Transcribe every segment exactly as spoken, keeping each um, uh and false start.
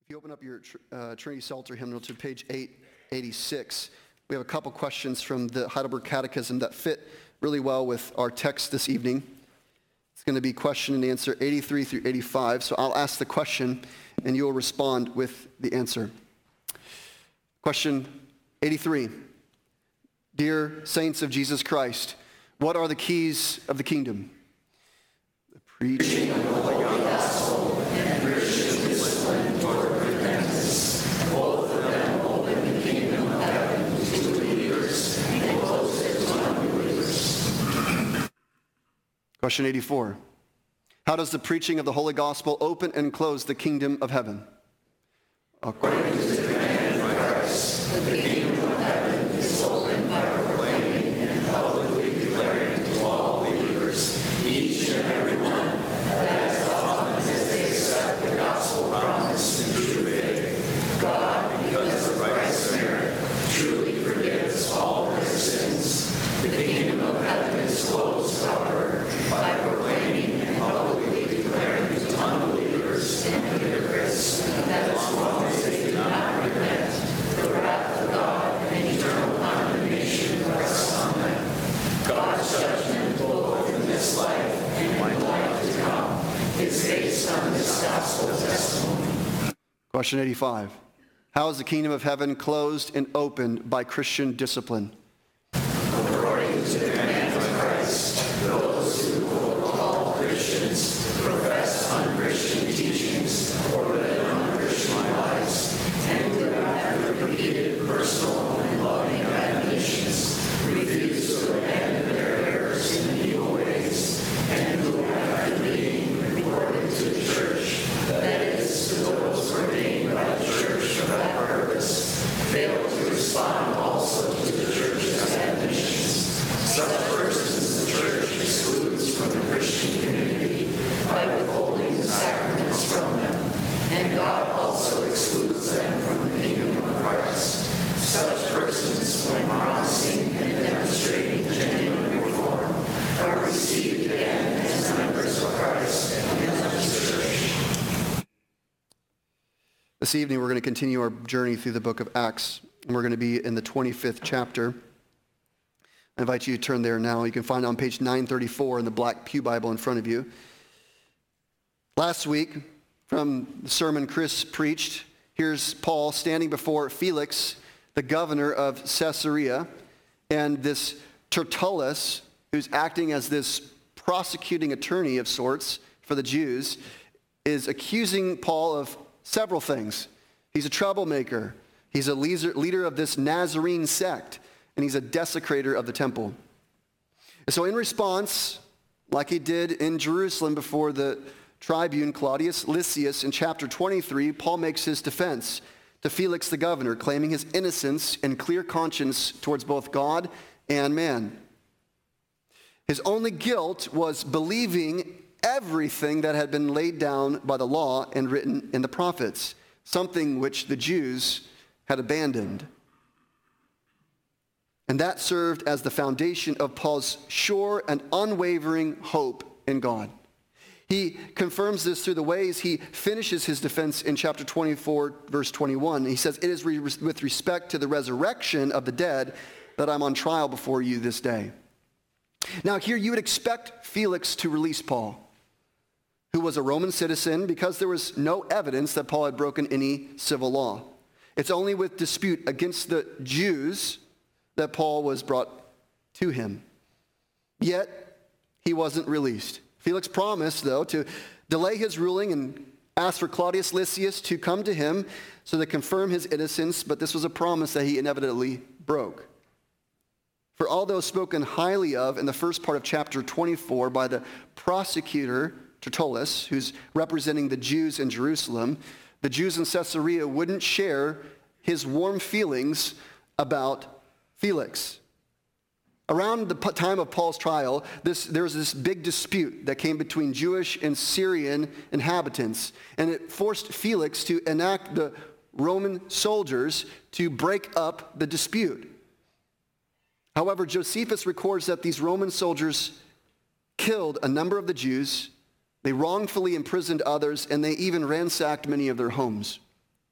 If you open up your uh, Trinity Psalter hymnal to page eight eighty-six, we have a couple questions from the Heidelberg Catechism that fit really well with our text this evening. It's going to be question and answer eighty-three through eighty-five, so I'll ask the question and you'll respond with the answer. Question eighty-three. Dear saints of Jesus Christ, what are the keys of the kingdom? The preaching of the Holy Gospel and Christian discipline toward repentance, both of them open the kingdom of heaven to believers and close it to unbelievers. Question eighty-four. How does the preaching of the Holy Gospel open and close the kingdom of heaven? According to the command of Christ, the kingdom of heaven is opened by proclaiming and publicly declaring to all believers, each and every one, that as often as they accept the gospel promise in true faith, God, because of Christ's merit, truly forgives all their sins. The kingdom of heaven is closed, however, by proclaiming and publicly declaring to unbelievers and hypocrites that as long as they do not repent, the wrath of God and eternal condemnation rests on them. God's judgment, both in this life and in the life to come, is based on this gospel testimony. Question eighty-five. How is the kingdom of heaven closed and opened by Christian discipline? According to the command of Christ, those who will call Christians profess unchristian teachings or live unchristian lives, and who have repeated personal and loving admonitions, refuse to abandon their errors and evil ways, and who after being reported to the church, that is, to those ordained by the church for that purpose, fail to respond also to the church's admonitions. Such persons the church excludes from the Christian community by withholding the sacraments from them, and God also excludes them from the kingdom of Christ. Such persons, when promising and demonstrating genuine reform, are received again as members of Christ and His church. This evening we're going to continue our journey through the book of Acts, and we're going to be in the twenty-fifth chapter. I invite you to turn there now. You can find it on page nine thirty-four in the black pew Bible in front of you. Last week, from the sermon Chris preached, here's Paul standing before Felix, the governor of Caesarea, and this Tertullus, who's acting as this prosecuting attorney of sorts for the Jews, is accusing Paul of several things. He's a troublemaker. He's a leader of this Nazarene sect, and he's a desecrator of the temple. And so in response, like he did in Jerusalem before the tribune Claudius Lysias in chapter twenty-three, Paul makes his defense to Felix the governor, claiming his innocence and clear conscience towards both God and man. His only guilt was believing everything that had been laid down by the law and written in the prophets, something which the Jews had abandoned. And that served as the foundation of Paul's sure and unwavering hope in God. He confirms this through the ways he finishes his defense in chapter twenty-four, verse twenty-one. He says, "It is re- with respect to the resurrection of the dead that I'm on trial before you this day." Now here you would expect Felix to release Paul, who was a Roman citizen, because there was no evidence that Paul had broken any civil law. It's only with dispute against the Jews that Paul was brought to him. Yet, he wasn't released. Felix promised, though, to delay his ruling and ask for Claudius Lysias to come to him so to confirm his innocence, but this was a promise that he inevitably broke. For although spoken highly of in the first part of chapter twenty-four by the prosecutor Tertullus, who's representing the Jews in Jerusalem, the Jews in Caesarea wouldn't share his warm feelings about Felix. Around the time of Paul's trial, this, there was this big dispute that came between Jewish and Syrian inhabitants, and it forced Felix to enact the Roman soldiers to break up the dispute. However, Josephus records that these Roman soldiers killed a number of the Jews, they wrongfully imprisoned others, and they even ransacked many of their homes.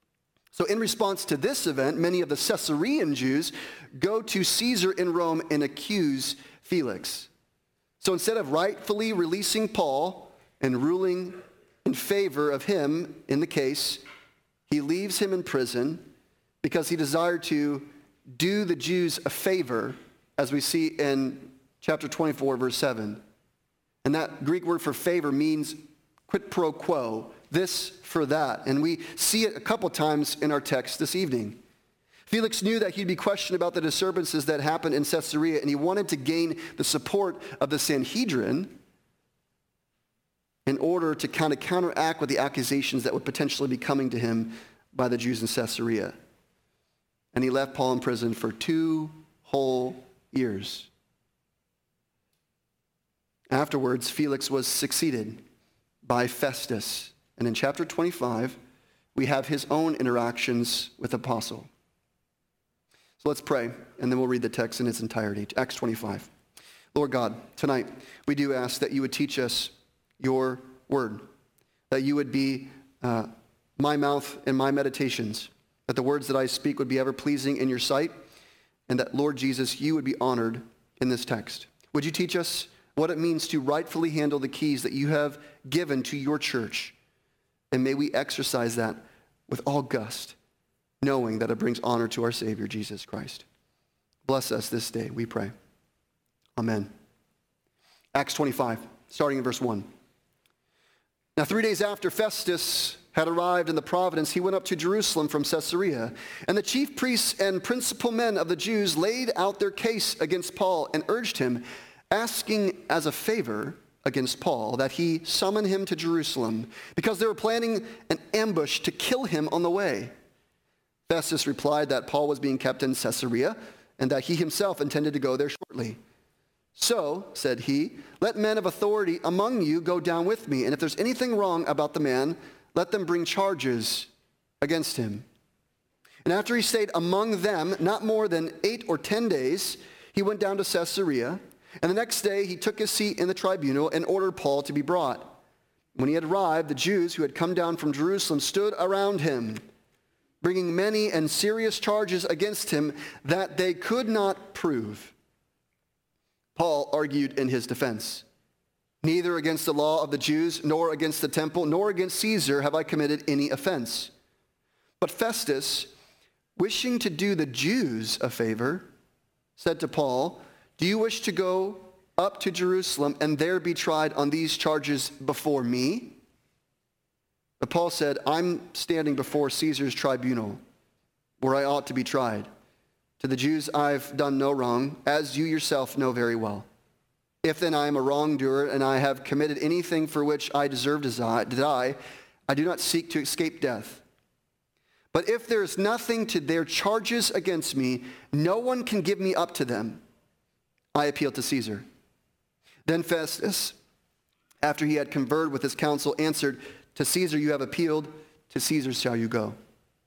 So in response to this event, many of the Caesarean Jews go to Caesar in Rome and accuse Felix. So instead of rightfully releasing Paul and ruling in favor of him in the case, he leaves him in prison because he desired to do the Jews a favor, as we see in chapter twenty-four, verse seven. And that Greek word for favor means quid pro quo, this for that. And we see it a couple times in our text this evening. Felix knew that he'd be questioned about the disturbances that happened in Caesarea, and he wanted to gain the support of the Sanhedrin in order to kind of counteract with the accusations that would potentially be coming to him by the Jews in Caesarea. And he left Paul in prison for two whole years. Afterwards, Felix was succeeded by Festus. And in chapter twenty-five, we have his own interactions with the apostle. So let's pray, and then we'll read the text in its entirety. Acts twenty-five. Lord God, tonight we do ask that you would teach us your word, that you would be uh, my mouth and my meditations, that the words that I speak would be ever pleasing in your sight, and that, Lord Jesus, you would be honored in this text. Would you teach us what it means to rightfully handle the keys that you have given to your church? And may we exercise that with all gust, knowing that it brings honor to our Savior, Jesus Christ. Bless us this day, we pray. Amen. Acts twenty-five, starting in verse one. Now, three days after Festus had arrived in the province, he went up to Jerusalem from Caesarea. And the chief priests and principal men of the Jews laid out their case against Paul and urged him, asking as a favor against Paul that he summon him to Jerusalem, because they were planning an ambush to kill him on the way. Festus replied that Paul was being kept in Caesarea and that he himself intended to go there shortly. So, said he, let men of authority among you go down with me, and if there's anything wrong about the man, let them bring charges against him. And after he stayed among them not more than eight or ten days, he went down to Caesarea, and the next day he took his seat in the tribunal and ordered Paul to be brought. When he had arrived, the Jews who had come down from Jerusalem stood around him, bringing many and serious charges against him that they could not prove. Paul argued in his defense, neither against the law of the Jews, nor against the temple, nor against Caesar have I committed any offense. But Festus, wishing to do the Jews a favor, said to Paul, do you wish to go up to Jerusalem and there be tried on these charges before me? But Paul said, I'm standing before Caesar's tribunal, where I ought to be tried. To the Jews I've done no wrong, as you yourself know very well. If then I am a wrongdoer and I have committed anything for which I deserve to die, I do not seek to escape death. But if there is nothing to their charges against me, no one can give me up to them. I appeal to Caesar. Then Festus, after he had conferred with his council, answered, to Caesar you have appealed, to Caesar shall you go.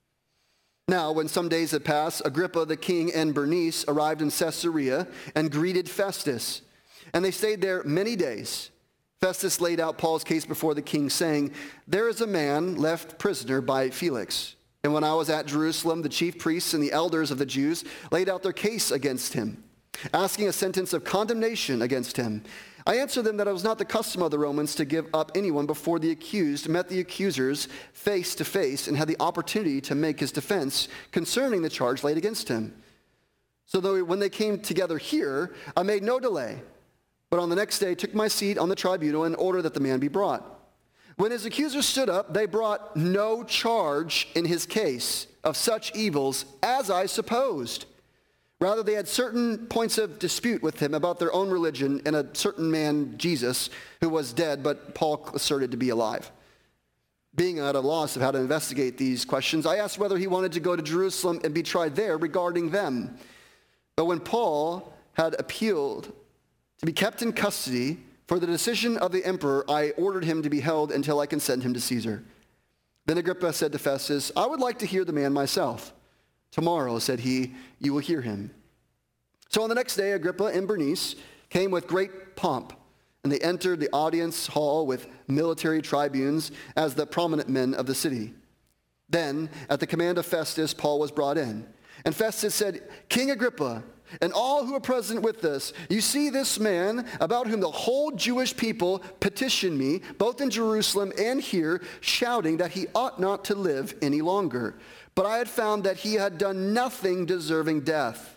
Now, when some days had passed, Agrippa the king and Bernice arrived in Caesarea and greeted Festus. And they stayed there many days. Festus laid out Paul's case before the king, saying, there is a man left prisoner by Felix. And when I was at Jerusalem, the chief priests and the elders of the Jews laid out their case against him, asking a sentence of condemnation against him. I answered them that it was not the custom of the Romans to give up anyone before the accused met the accusers face to face and had the opportunity to make his defense concerning the charge laid against him. So though when they came together here, I made no delay, but on the next day took my seat on the tribunal and ordered that the man be brought. When his accusers stood up, they brought no charge in his case of such evils as I supposed. Rather, they had certain points of dispute with him about their own religion and a certain man, Jesus, who was dead, but Paul asserted to be alive. Being at a loss of how to investigate these questions, I asked whether he wanted to go to Jerusalem and be tried there regarding them. But when Paul had appealed to be kept in custody for the decision of the emperor, I ordered him to be held until I can send him to Caesar. Then Agrippa said to Festus, I would like to hear the man myself. Tomorrow, said he, you will hear him. So on the next day, Agrippa and Bernice came with great pomp, and they entered the audience hall with military tribunes as the prominent men of the city. Then, at the command of Festus, Paul was brought in. And Festus said, King Agrippa, and all who are present with us, you see this man about whom the whole Jewish people petitioned me, both in Jerusalem and here, shouting that he ought not to live any longer. But I had found that he had done nothing deserving death.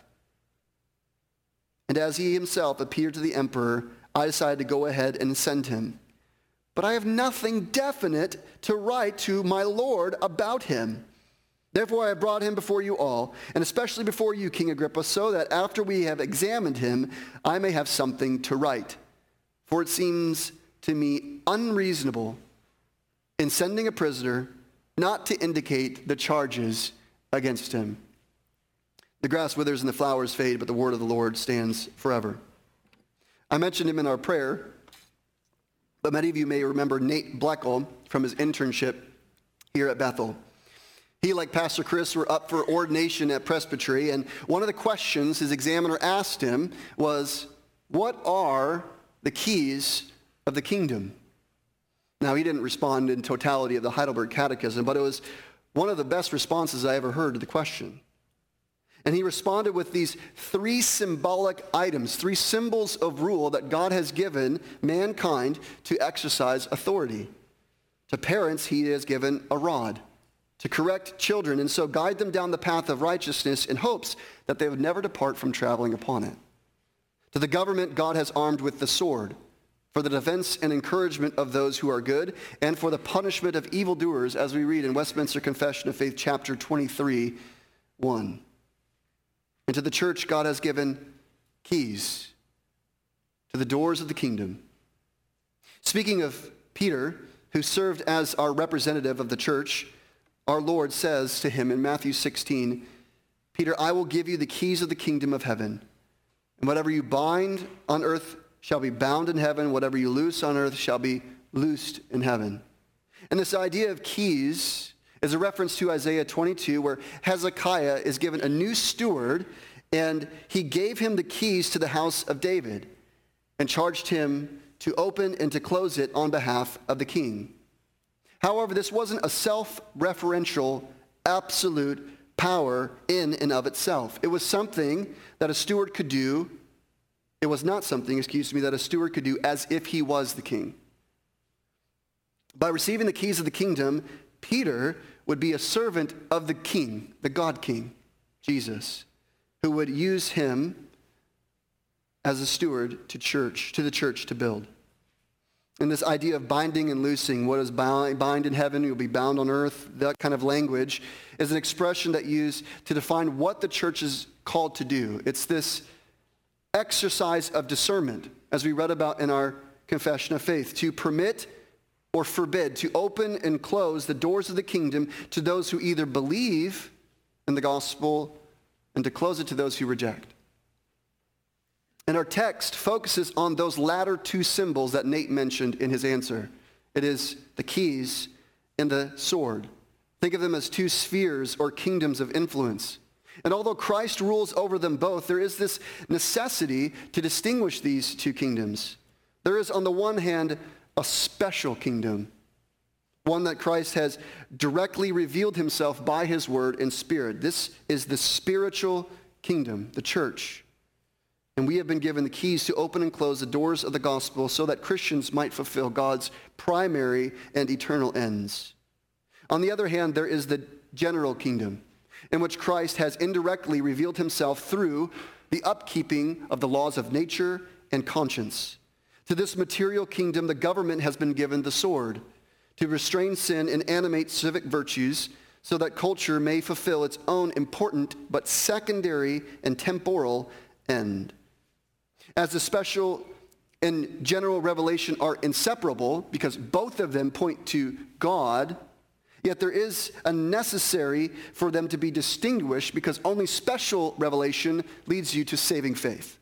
And as he himself appeared to the emperor, I decided to go ahead and send him. But I have nothing definite to write to my Lord about him. Therefore I have brought him before you all, and especially before you, King Agrippa, so that after we have examined him, I may have something to write. For it seems to me unreasonable in sending a prisoner not to indicate the charges against him. The grass withers and the flowers fade, but the word of the Lord stands forever. I mentioned him in our prayer, but many of you may remember Nate Bleckel from his internship here at Bethel. He, like Pastor Chris, were up for ordination at Presbytery, and one of the questions his examiner asked him was, what are the keys of the kingdom? Now, he didn't respond in totality of the Heidelberg Catechism, but it was one of the best responses I ever heard to the question. And he responded with these three symbolic items, three symbols of rule that God has given mankind to exercise authority. To parents, he has given a rod to correct children and so guide them down the path of righteousness in hopes that they would never depart from traveling upon it. To the government, God has armed with the sword for the defense and encouragement of those who are good and for the punishment of evildoers, as we read in Westminster Confession of Faith, chapter twenty-three, one. And to the church, God has given keys to the doors of the kingdom. Speaking of Peter, who served as our representative of the church, our Lord says to him in Matthew sixteen, Peter, I will give you the keys of the kingdom of heaven. And whatever you bind on earth shall be bound in heaven. Whatever you loose on earth shall be loosed in heaven. And this idea of keys is a reference to Isaiah twenty-two, where Hezekiah is given a new steward, and he gave him the keys to the house of David and charged him to open and to close it on behalf of the king. However, this wasn't a self-referential, absolute power in and of itself. It was something that a steward could do. It was not something, excuse me, that a steward could do as if he was the king. By receiving the keys of the kingdom, Peter would be a servant of the king, the God King, Jesus, who would use him as a steward to church, to the church to build. And this idea of binding and loosing, what is bind, bind in heaven will be bound on earth, that kind of language is an expression that used to define what the church is called to do. It's this exercise of discernment, as we read about in our confession of faith, to permit or forbid, to open and close the doors of the kingdom to those who either believe in the gospel and to close it to those who reject. And our text focuses on those latter two symbols that Nate mentioned in his answer. It is the keys and the sword. Think of them as two spheres or kingdoms of influence. And although Christ rules over them both, there is this necessity to distinguish these two kingdoms. There is, on the one hand, a special kingdom, one that Christ has directly revealed himself by his word and spirit. This is the spiritual kingdom, the church. And we have been given the keys to open and close the doors of the gospel so that Christians might fulfill God's primary and eternal ends. On the other hand, there is the general kingdom, in which Christ has indirectly revealed himself through the upkeeping of the laws of nature and conscience. To this material kingdom, the government has been given the sword to restrain sin and animate civic virtues so that culture may fulfill its own important but secondary and temporal end. As the special and general revelation are inseparable because both of them point to God, yet there is a necessary for them to be distinguished because only special revelation leads you to saving faith.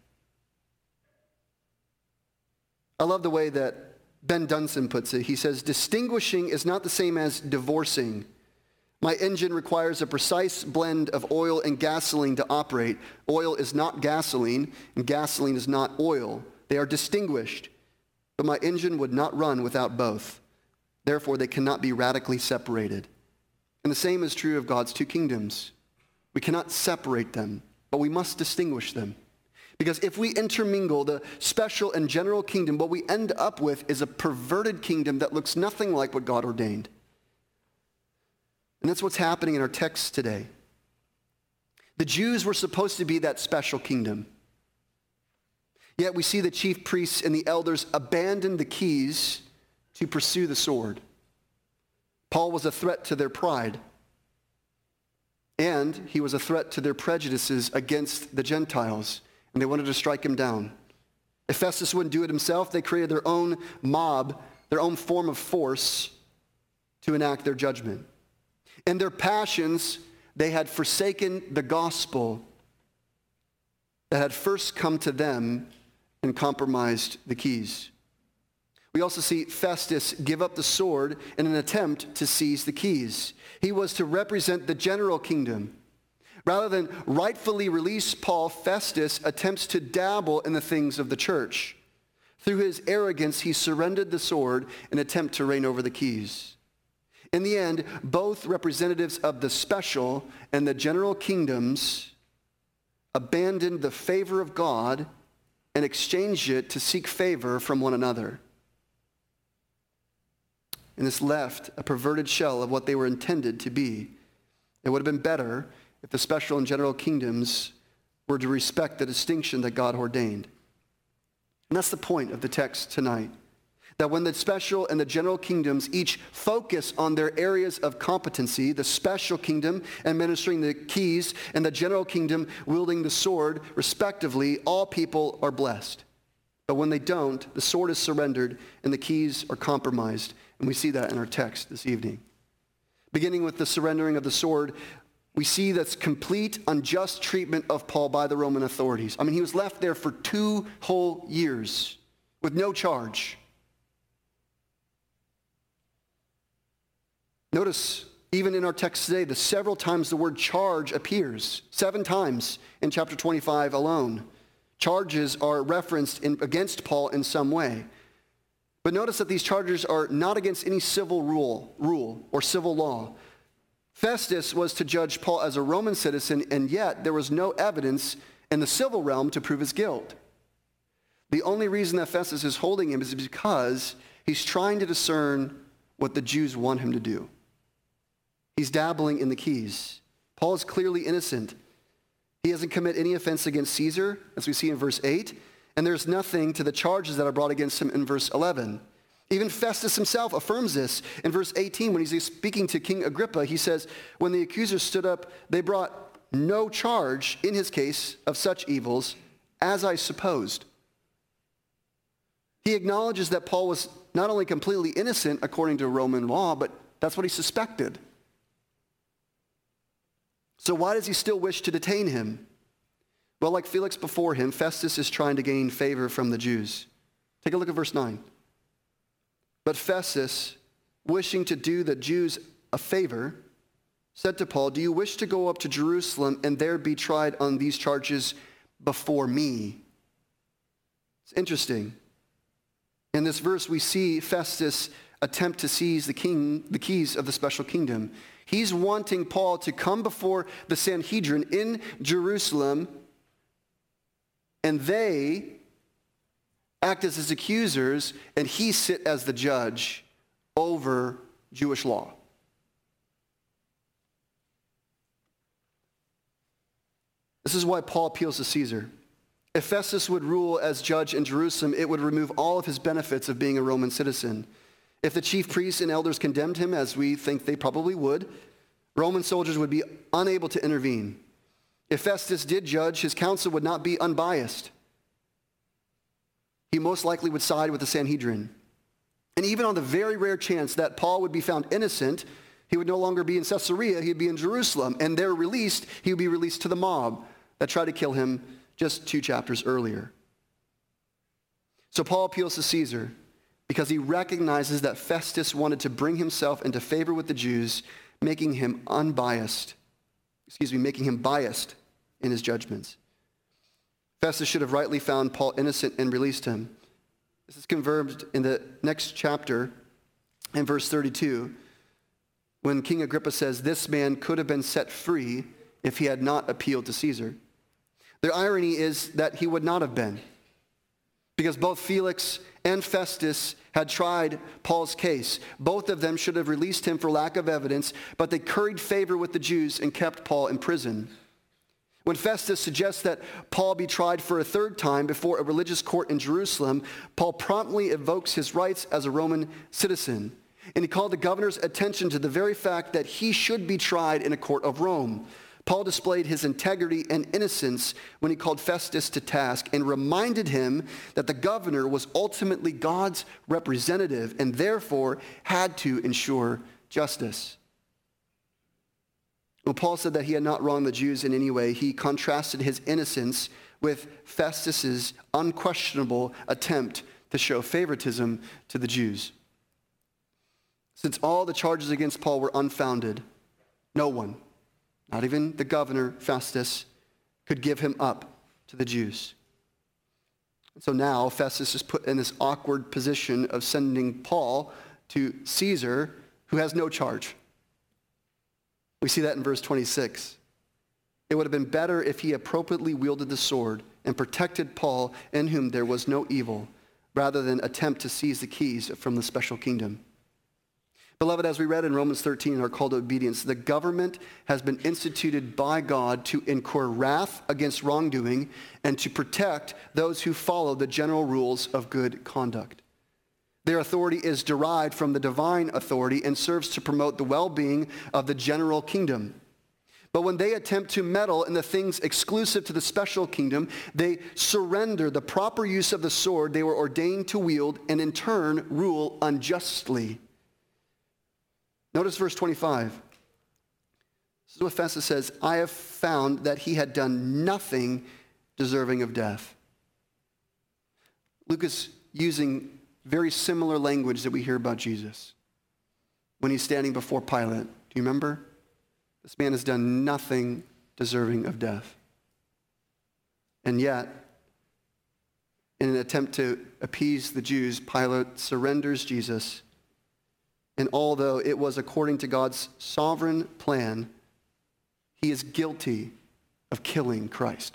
I love the way that Ben Dunson puts it. He says, distinguishing is not the same as divorcing. My engine requires a precise blend of oil and gasoline to operate. Oil is not gasoline, and gasoline is not oil. They are distinguished, but my engine would not run without both. Therefore, they cannot be radically separated. And the same is true of God's two kingdoms. We cannot separate them, but we must distinguish them. Because if we intermingle the special and general kingdom, what we end up with is a perverted kingdom that looks nothing like what God ordained. And that's what's happening in our text today. The Jews were supposed to be that special kingdom. Yet we see the chief priests and the elders abandon the keys to pursue the sword. Paul was a threat to their pride, and he was a threat to their prejudices against the Gentiles, and they wanted to strike him down. If Festus wouldn't do it himself, they created their own mob, their own form of force to enact their judgment. In their passions, they had forsaken the gospel that had first come to them and compromised the keys. We also see Festus give up the sword in an attempt to seize the keys. He was to represent the general kingdom. Rather than rightfully release Paul, Festus attempts to dabble in the things of the church. Through his arrogance, he surrendered the sword in an attempt to reign over the keys. In the end, both representatives of the special and the general kingdoms abandoned the favor of God and exchanged it to seek favor from one another. And this left a perverted shell of what they were intended to be. It would have been better if the special and general kingdoms were to respect the distinction that God ordained. And that's the point of the text tonight. That when the special and the general kingdoms each focus on their areas of competency, the special kingdom administering the keys and the general kingdom wielding the sword, respectively, all people are blessed. But when they don't, the sword is surrendered and the keys are compromised. And we see that in our text this evening. Beginning with the surrendering of the sword, we see this complete unjust treatment of Paul by the Roman authorities. I mean, he was left there for two whole years with no charge. Notice, even in our text today, the several times the word charge appears. Seven times in chapter twenty-five alone. Charges are referenced in, against Paul in some way. But notice that these charges are not against any civil rule, rule or civil law. Festus was to judge Paul as a Roman citizen, and yet there was no evidence in the civil realm to prove his guilt. The only reason that Festus is holding him is because he's trying to discern what the Jews want him to do. He's dabbling in the keys. Paul is clearly innocent. He hasn't committed any offense against Caesar, as we see in verse eight, and there's nothing to the charges that are brought against him in verse eleven. Even Festus himself affirms this in verse eighteen when he's speaking to King Agrippa. He says, when the accusers stood up, they brought no charge in his case of such evils as I supposed. He acknowledges that Paul was not only completely innocent according to Roman law, but that's what he suspected. So why does he still wish to detain him? Well, like Felix before him, Festus is trying to gain favor from the Jews. Take a look at verse nine. But Festus, wishing to do the Jews a favor, said to Paul, do you wish to go up to Jerusalem and there be tried on these charges before me? It's interesting. In this verse, we see Festus attempt to seize the king, the keys of the special kingdom. He's wanting Paul to come before the Sanhedrin in Jerusalem, and they act as his accusers, and he sit as the judge over Jewish law. This is why Paul appeals to Caesar. If Festus would rule as judge in Jerusalem, it would remove all of his benefits of being a Roman citizen. If the chief priests and elders condemned him, as we think they probably would, Roman soldiers would be unable to intervene. If Festus did judge, his counsel would not be unbiased. He most likely would side with the Sanhedrin. And even on the very rare chance that Paul would be found innocent, he would no longer be in Caesarea, he'd be in Jerusalem. And there released, he would be released to the mob that tried to kill him just two chapters earlier. So Paul appeals to Caesar because he recognizes that Festus wanted to bring himself into favor with the Jews, making him unbiased, excuse me, making him biased in his judgments. Festus should have rightly found Paul innocent and released him. This is confirmed in the next chapter in verse thirty-two. when King Agrippa says this man could have been set free if he had not appealed to Caesar. The irony is that he would not have been, because both Felix and Festus had tried Paul's case. Both of them should have released him for lack of evidence, but they curried favor with the Jews and kept Paul in prison. When Festus suggests that Paul be tried for a third time before a religious court in Jerusalem, Paul promptly evokes his rights as a Roman citizen. And he called the governor's attention to the very fact that he should be tried in a court of Rome. Paul displayed his integrity and innocence when he called Festus to task and reminded him that the governor was ultimately God's representative and therefore had to ensure justice. When Paul said that he had not wronged the Jews in any way, he contrasted his innocence with Festus's unquestionable attempt to show favoritism to the Jews. Since all the charges against Paul were unfounded, no one, not even the governor, Festus, could give him up to the Jews. So now Festus is put in this awkward position of sending Paul to Caesar, who has no charge. We see that in verse twenty-six. It would have been better if he appropriately wielded the sword and protected Paul, in whom there was no evil, rather than attempt to seize the keys from the special kingdom. Beloved, as we read in Romans thirteen in our call to obedience, the government has been instituted by God to incur wrath against wrongdoing and to protect those who follow the general rules of good conduct. Their authority is derived from the divine authority and serves to promote the well-being of the general kingdom. But when they attempt to meddle in the things exclusive to the special kingdom, they surrender the proper use of the sword they were ordained to wield and in turn rule unjustly. Notice verse twenty-five. This is what Festus says, I have found that he had done nothing deserving of death. Luke is using very similar language that we hear about Jesus when he's standing before Pilate. Do you remember? This man has done nothing deserving of death. And yet, in an attempt to appease the Jews, Pilate surrenders Jesus. And although it was according to God's sovereign plan, he is guilty of killing Christ.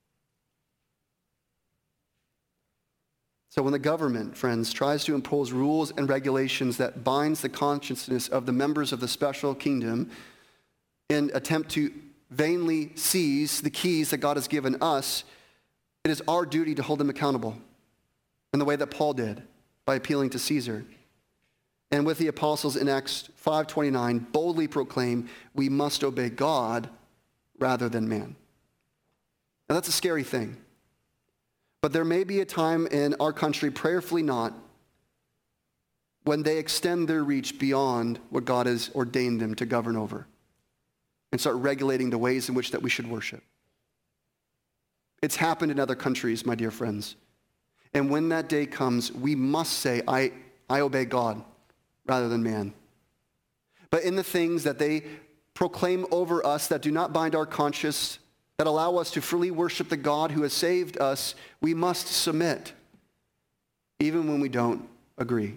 So when the government, friends, tries to impose rules and regulations that binds the consciousness of the members of the special kingdom in attempt to vainly seize the keys that God has given us, it is our duty to hold them accountable in the way that Paul did by appealing to Caesar. And with the apostles in Acts five twenty-nine, boldly proclaim, we must obey God rather than man. Now that's a scary thing. But there may be a time in our country, prayerfully not, when they extend their reach beyond what God has ordained them to govern over and start regulating the ways in which that we should worship. It's happened in other countries, my dear friends. And when that day comes, we must say, I, I obey God rather than man. But in the things that they proclaim over us that do not bind our conscience, that allow us to freely worship the God who has saved us, we must submit, even when we don't agree.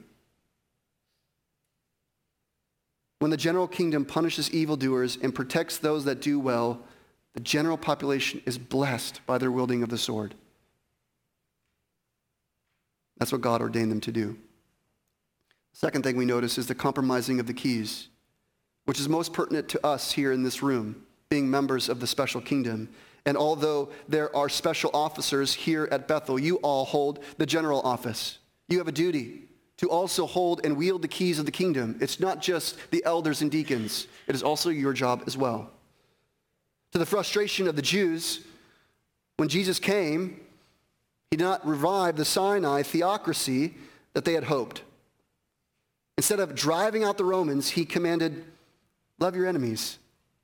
When the general kingdom punishes evildoers and protects those that do well, the general population is blessed by their wielding of the sword. That's what God ordained them to do. Second thing we notice is the compromising of the keys, which is most pertinent to us here in this room, being members of the special kingdom. And although there are special officers here at Bethel, you all hold the general office. You have a duty to also hold and wield the keys of the kingdom. It's not just the elders and deacons. It is also your job as well. To the frustration of the Jews, when Jesus came, he did not revive the Sinai theocracy that they had hoped. Instead of driving out the Romans, he commanded, love your enemies.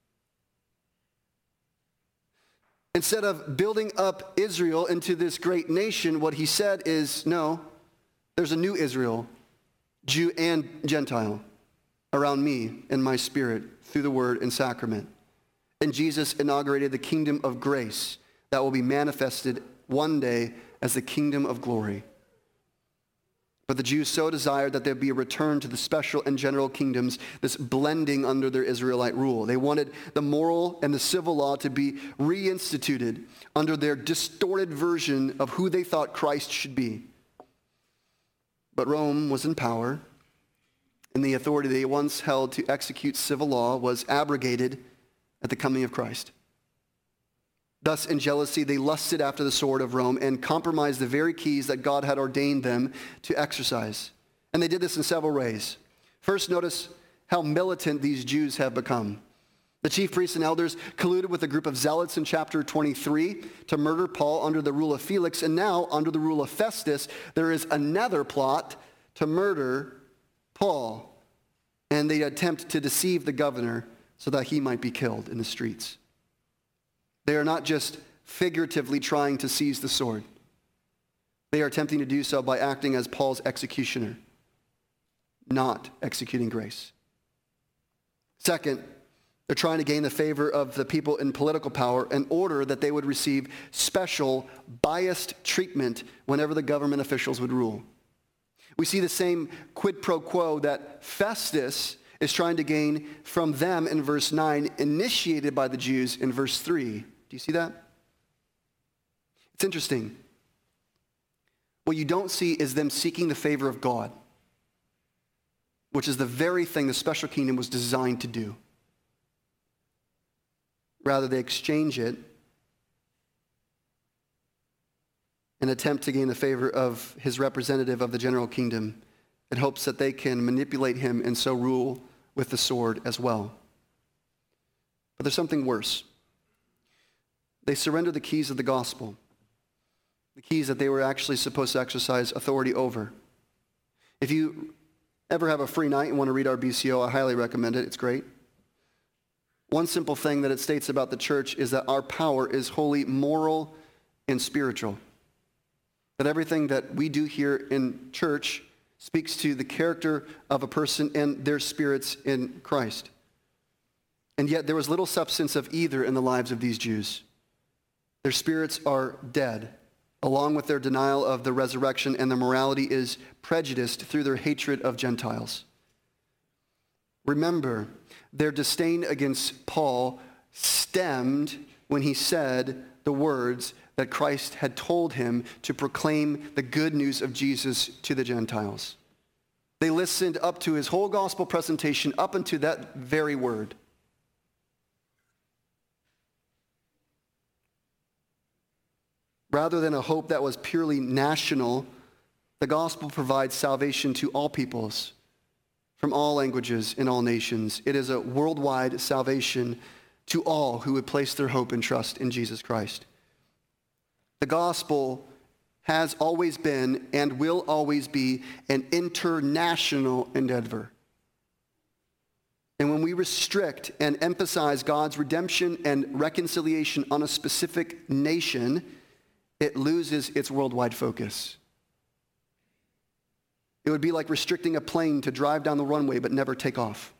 Instead of building up Israel into this great nation, what he said is, no, there's a new Israel, Jew and Gentile, around me and my spirit through the word and sacrament. And Jesus inaugurated the kingdom of grace that will be manifested one day as the kingdom of glory. But the Jews so desired that there be a return to the special and general kingdoms, this blending under their Israelite rule. They wanted the moral and the civil law to be reinstituted under their distorted version of who they thought Christ should be. But Rome was in power, and the authority they once held to execute civil law was abrogated at the coming of Christ. Thus, in jealousy, they lusted after the sword of Rome and compromised the very keys that God had ordained them to exercise. And they did this in several ways. First, notice how militant these Jews have become. The chief priests and elders colluded with a group of zealots in chapter twenty-three to murder Paul under the rule of Felix, and now, under the rule of Festus, there is another plot to murder Paul. And they attempt to deceive the governor so that he might be killed in the streets. They are not just figuratively trying to seize the sword. They are attempting to do so by acting as Paul's executioner, not executing grace. Second, they're trying to gain the favor of the people in political power in order that they would receive special, biased treatment whenever the government officials would rule. We see the same quid pro quo that Festus is trying to gain from them in verse nine, initiated by the Jews in verse three. Do you see that? It's interesting. What you don't see is them seeking the favor of God, which is the very thing the special kingdom was designed to do. Rather, they exchange it and attempt to gain the favor of his representative of the general kingdom in hopes that they can manipulate him and so rule with the sword as well. But there's something worse. They surrender the keys of the gospel, the keys that they were actually supposed to exercise authority over. If you ever have a free night and want to read our B C O, I highly recommend it. It's great. One simple thing that it states about the church is that our power is wholly moral and spiritual. That everything that we do here in church speaks to the character of a person and their spirits in Christ. And yet there was little substance of either in the lives of these Jews. Their spirits are dead, along with their denial of the resurrection, and their morality is prejudiced through their hatred of Gentiles. Remember, their disdain against Paul stemmed when he said the words that Christ had told him to proclaim the good news of Jesus to the Gentiles. They listened up to his whole gospel presentation up unto that very word. Rather than a hope that was purely national, the gospel provides salvation to all peoples, from all languages in all nations. It is a worldwide salvation to all who would place their hope and trust in Jesus Christ. The gospel has always been and will always be an international endeavor. And when we restrict and emphasize God's redemption and reconciliation on a specific nation, it loses its worldwide focus. It would be like restricting a plane to drive down the runway but never take off.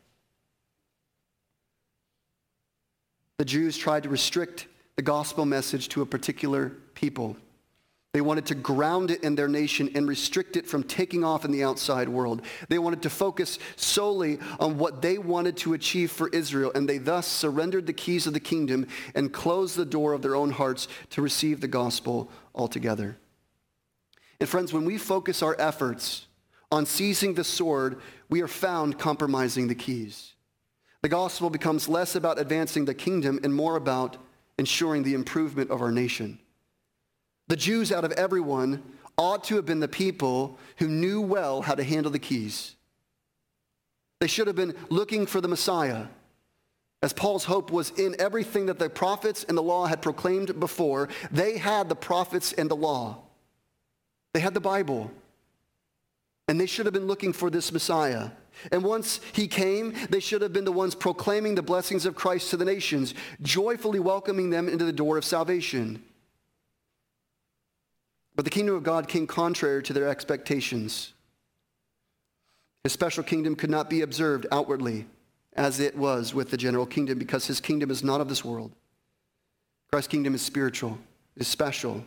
The Jews tried to restrict the gospel message to a particular people. They wanted to ground it in their nation and restrict it from taking off in the outside world. They wanted to focus solely on what they wanted to achieve for Israel, and they thus surrendered the keys of the kingdom and closed the door of their own hearts to receive the gospel altogether. And friends, when we focus our efforts on seizing the sword, we are found compromising the keys. The gospel becomes less about advancing the kingdom and more about ensuring the improvement of our nation. The Jews out of everyone ought to have been the people who knew well how to handle the keys. They should have been looking for the Messiah, as Paul's hope was in everything that the prophets and the law had proclaimed before. They had the prophets and the law. They had the Bible. And they should have been looking for this Messiah. And once he came, they should have been the ones proclaiming the blessings of Christ to the nations, joyfully welcoming them into the door of salvation. But the kingdom of God came contrary to their expectations. His special kingdom could not be observed outwardly as it was with the general kingdom, because his kingdom is not of this world. Christ's kingdom is spiritual, is special,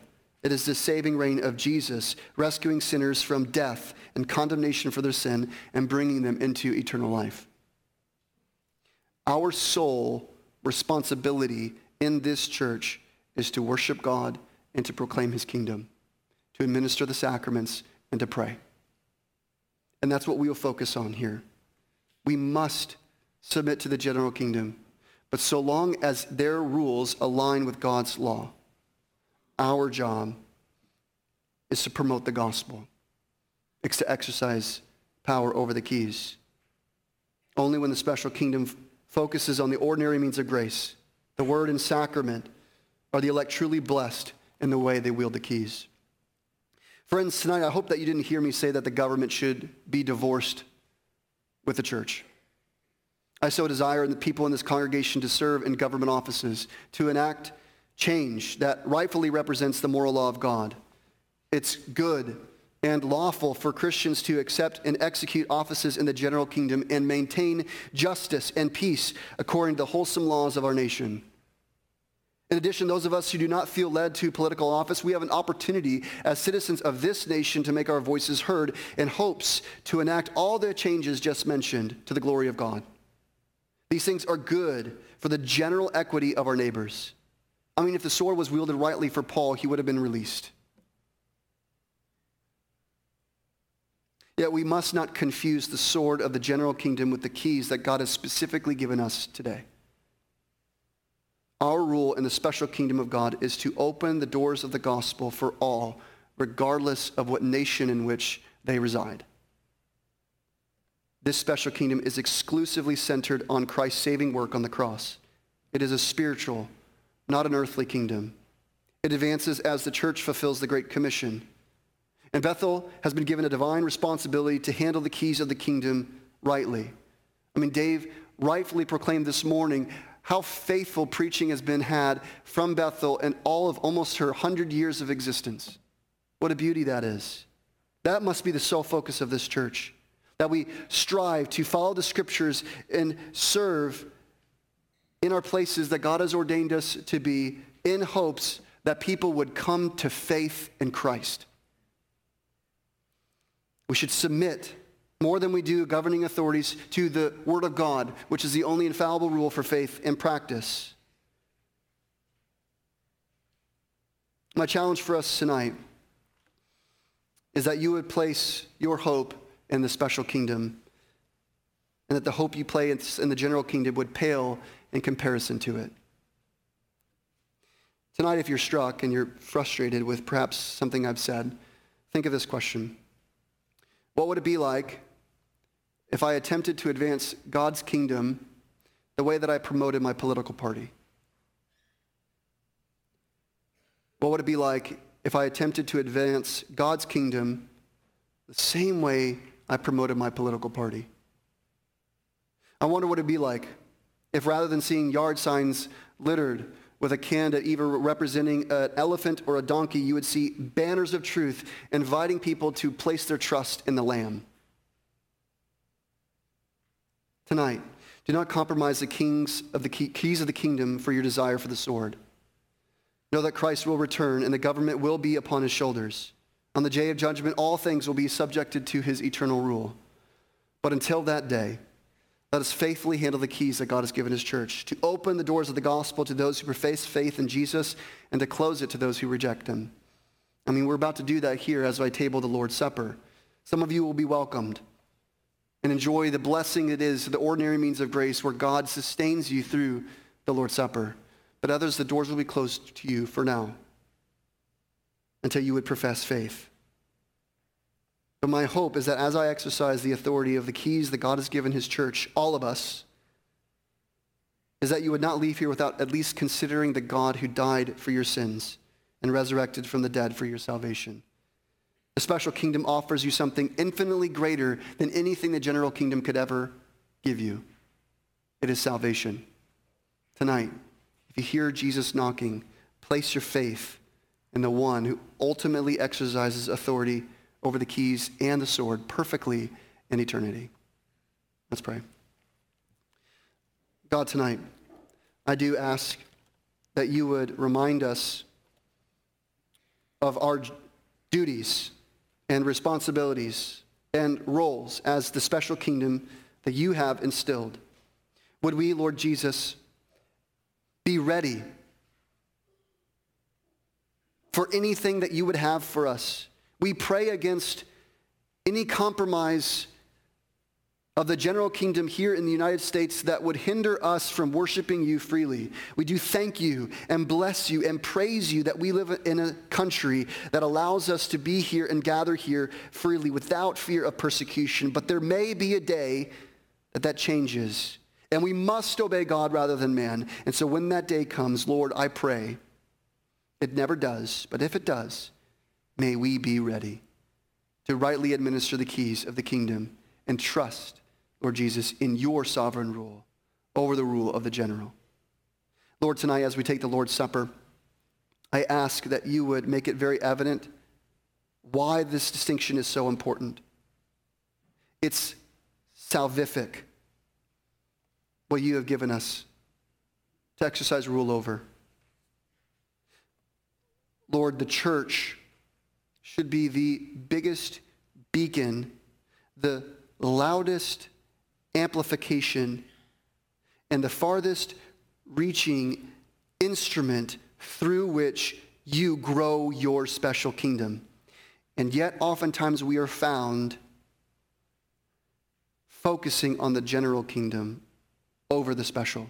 It is the saving reign of Jesus, rescuing sinners from death and condemnation for their sin and bringing them into eternal life. Our sole responsibility in this church is to worship God and to proclaim his kingdom, to administer the sacraments and to pray. And that's what we will focus on here. We must submit to the general kingdom, but so long as their rules align with God's law, our job is to promote the gospel. It's to exercise power over the keys. Only when the special kingdom f- focuses on the ordinary means of grace, the word and sacrament, are the elect truly blessed in the way they wield the keys. Friends, tonight I hope that you didn't hear me say that the government should be divorced with the church. I so desire the people in this congregation to serve in government offices, to enact change that rightfully represents the moral law of God. It's good and lawful for Christians to accept and execute offices in the general kingdom and maintain justice and peace according to the wholesome laws of our nation. In addition, those of us who do not feel led to political office, we have an opportunity as citizens of this nation to make our voices heard in hopes to enact all the changes just mentioned to the glory of God. These things are good for the general equity of our neighbors. I mean, if the sword was wielded rightly for Paul, he would have been released. Yet we must not confuse the sword of the general kingdom with the keys that God has specifically given us today. Our rule in the special kingdom of God is to open the doors of the gospel for all, regardless of what nation in which they reside. This special kingdom is exclusively centered on Christ's saving work on the cross. It is a spiritual, not an earthly kingdom. It advances as the church fulfills the Great Commission. And Bethel has been given a divine responsibility to handle the keys of the kingdom rightly. I mean, Dave rightfully proclaimed this morning how faithful preaching has been had from Bethel in all of almost her hundred years of existence. What a beauty that is. That must be the sole focus of this church, that we strive to follow the scriptures and serve in our places that God has ordained us to be, in hopes that people would come to faith in Christ. We should submit more than we do governing authorities to the Word of God, which is the only infallible rule for faith and practice. My challenge for us tonight is that you would place your hope in the special kingdom, and that the hope you place in the general kingdom would pale in comparison to it. Tonight, if you're struck and you're frustrated with perhaps something I've said, think of this question. What would it be like if I attempted to advance God's kingdom the way that I promoted my political party? What would it be like if I attempted to advance God's kingdom the same way I promoted my political party? I wonder what it would be like if rather than seeing yard signs littered with a candidate either representing an elephant or a donkey, you would see banners of truth inviting people to place their trust in the Lamb. Tonight, do not compromise the kings of the key, keys of the kingdom for your desire for the sword. Know that Christ will return and the government will be upon his shoulders. On the day of judgment, all things will be subjected to his eternal rule. But until that day, let us faithfully handle the keys that God has given his church, to open the doors of the gospel to those who profess faith in Jesus and to close it to those who reject him. I mean, we're about to do that here as I table the Lord's Supper. Some of you will be welcomed and enjoy the blessing it is, the ordinary means of grace where God sustains you through the Lord's Supper. But others, the doors will be closed to you for now until you would profess faith. But my hope is that as I exercise the authority of the keys that God has given his church, all of us, is that you would not leave here without at least considering the God who died for your sins and resurrected from the dead for your salvation. The special kingdom offers you something infinitely greater than anything the general kingdom could ever give you. It is salvation. Tonight, if you hear Jesus knocking, place your faith in the one who ultimately exercises authority over the keys and the sword perfectly in eternity. Let's pray. God, tonight, I do ask that you would remind us of our duties and responsibilities and roles as the special kingdom that you have instilled. Would we, Lord Jesus, be ready for anything that you would have for us. We pray against any compromise of the general kingdom here in the United States that would hinder us from worshiping you freely. We do thank you and bless you and praise you that we live in a country that allows us to be here and gather here freely without fear of persecution. But there may be a day that that changes, and we must obey God rather than man. And so when that day comes, Lord, I pray, it never does, but if it does, may we be ready to rightly administer the keys of the kingdom and trust, Lord Jesus, in your sovereign rule over the rule of the general. Lord, tonight as we take the Lord's Supper, I ask that you would make it very evident why this distinction is so important. It's salvific, what you have given us to exercise rule over. Lord, the church should be the biggest beacon, the loudest amplification, and the farthest reaching instrument through which you grow your special kingdom. And yet oftentimes we are found focusing on the general kingdom over the special.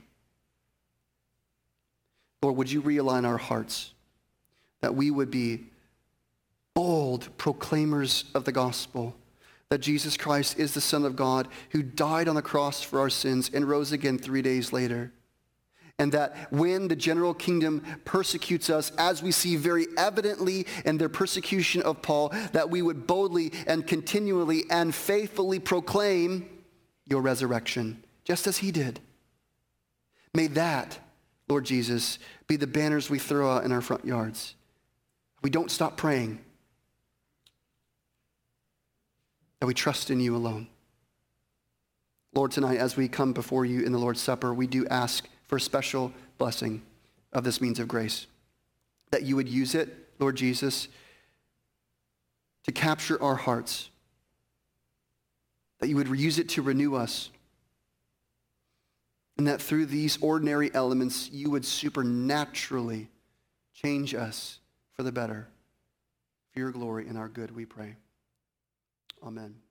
Lord, would you realign our hearts that we would be bold proclaimers of the gospel, that Jesus Christ is the Son of God who died on the cross for our sins and rose again three days later. And that when the general kingdom persecutes us, as we see very evidently in their persecution of Paul, that we would boldly and continually and faithfully proclaim your resurrection, just as he did. May that, Lord Jesus, be the banners we throw out in our front yards. We don't stop praying, that we trust in you alone. Lord, tonight as we come before you in the Lord's Supper, we do ask for a special blessing of this means of grace, that you would use it, Lord Jesus, to capture our hearts, that you would use it to renew us, and that through these ordinary elements, you would supernaturally change us for the better. For your glory and our good, we pray. Amen.